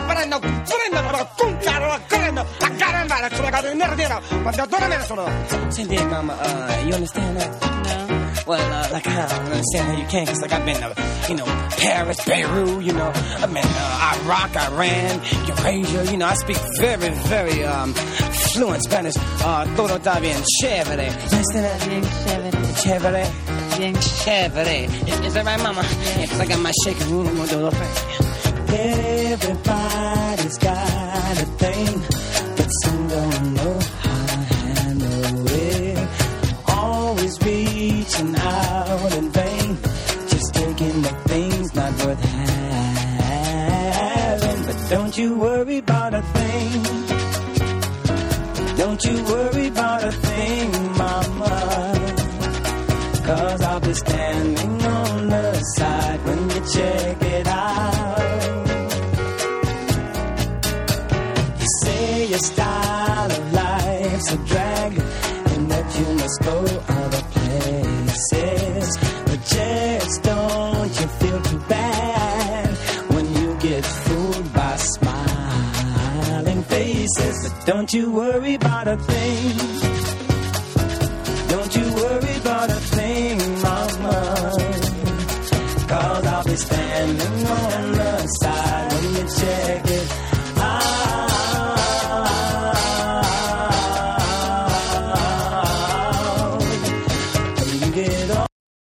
prendo, con caro, correndo, a caramba, come cado in nero, ma da dove me ne sono? Senti, Mama, you understand that? No. Well, like, I don't understand how you can, because, like, I've been to, Paris, Beirut, I've been Iraq, Iran, Eurasia, I speak very, very, fluent Spanish. Todo está bien chévere. You understand that? Bien chévere. Chévere. Bien Chévere. Is that right, Mama? Yeah, because I got my shaking room, I'm going to do a little thing. Everybody's got a thing, but some don't know how to handle it. Always reaching out in vain, just taking the things not worth having. But don't you worry about a thing. Don't you worry about a thing, Mama, 'cause I'll be standing on the side when you check it out. You say your style of life's a drag and that you must go other places, but just don't you feel too bad when you get fooled by smiling faces. But don't you worry about a thing. Don't you worry about a thing, Mama, 'cause I'll be standing on the side